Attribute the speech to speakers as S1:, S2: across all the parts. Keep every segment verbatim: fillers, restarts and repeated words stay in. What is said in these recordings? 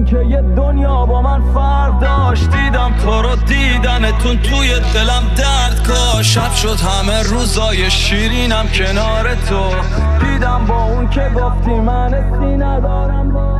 S1: اون که یه دنیا با من فرق داشت. دیدم تو رو دیدنتون توی دلم درد کاش. شب شد همه روزای شیرینم کنار تو. دیدم با اون که گفتی من حسی ندارم باش.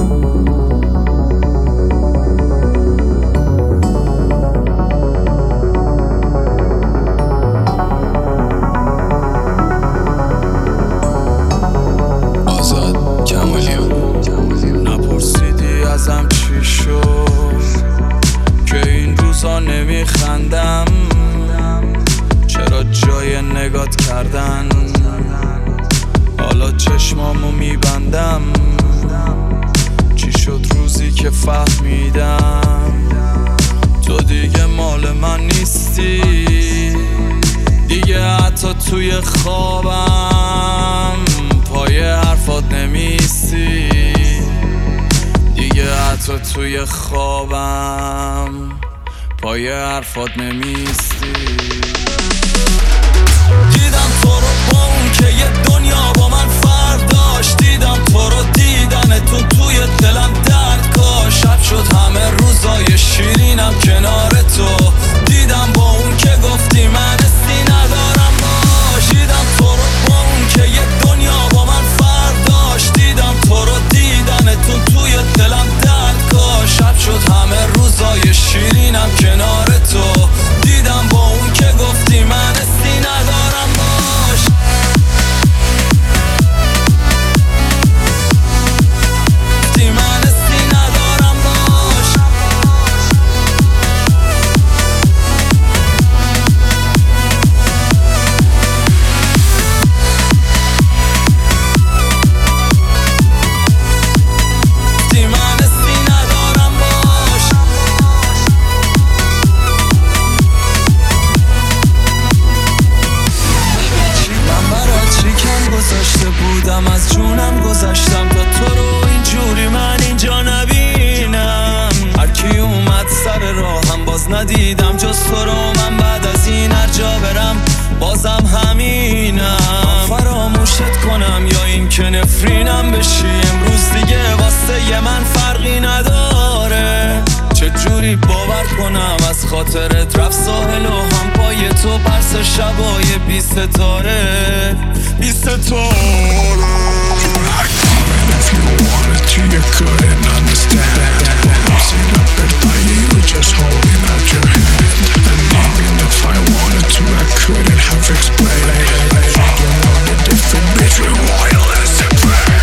S2: نپرسیدی ازم چی شد که این روزا نمیخندم. چرا جای نگات کردن حالا چشمامو میبندم. چی شد روزی که فهمیدم تو دیگه مال من نیستی. دیگه حتی توی خوابم پای حرفات نمیستی. دیگه حتی توی خوابم پای حرفات نمیستی. دیدم تو رو با اون که یه دنیا با من فرق داشت. دیدم تو رو دیدنتون توی دلم درد کاش. شب شد همه روزای شیرینم کنار تو. دیدم با اون که گفتی من حسی ندارم باش. دیدم تو رو با اون که یه دنیا با من فرق داشت. دیدم تو رو دیدنتون توی دلم درد کاش. شب شد همه روزای شیرینم کنار تو. دیدم با اون که گفتی من حسی ندارم باش. گفتی من حسی ندارم باش. گفتی من حسی ندارم باش. گذاشته بودم از جونم گذاشتم تا تو رو اینجوری من اینجا نبینم. هرکی اومد سر راهم باز ندیدم جز تو رو. من بعد از این هر جا برم بازم همینم. فراموشت کنم یا این که نفرینم بشی. امروز دیگه واسه من فرقی نداره. چجوری باور کنم از خاطرت رفت ساحل و هم پای تو پرس شبای بی ستاره بی ستاره.
S3: If you wanted to, you couldn't understand. Sin libertad, you were just holding out your hand. And even if I wanted to, I couldn't have explained. You know the difference between loyalness and pride.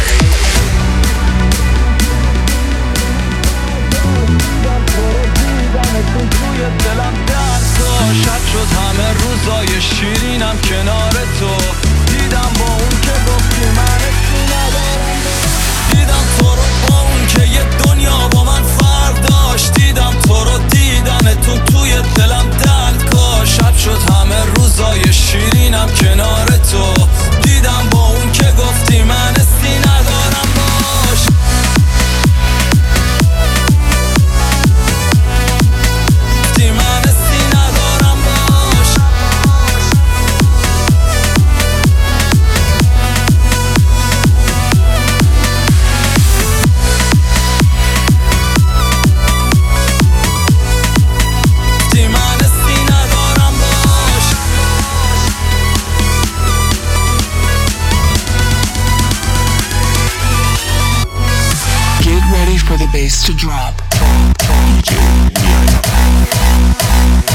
S1: توی دلم درد کاش. شب شد همه روزای شیرینم کنار تو. دیدم با اون که گفتی من حسی ندارم. دیدم تو رو با اون که یه دنیا با من فرق داشت. دیدم تو رو دیدنتون توی دلم درد کاش. شب شد همه روزای شیرینم کنار تو. دیدم با اون که گفتی من حسی ندارم باش. گفتی من حسی ندارم باش. گفتی من حسی ندارم باش.
S4: Get ready for the bass to drop.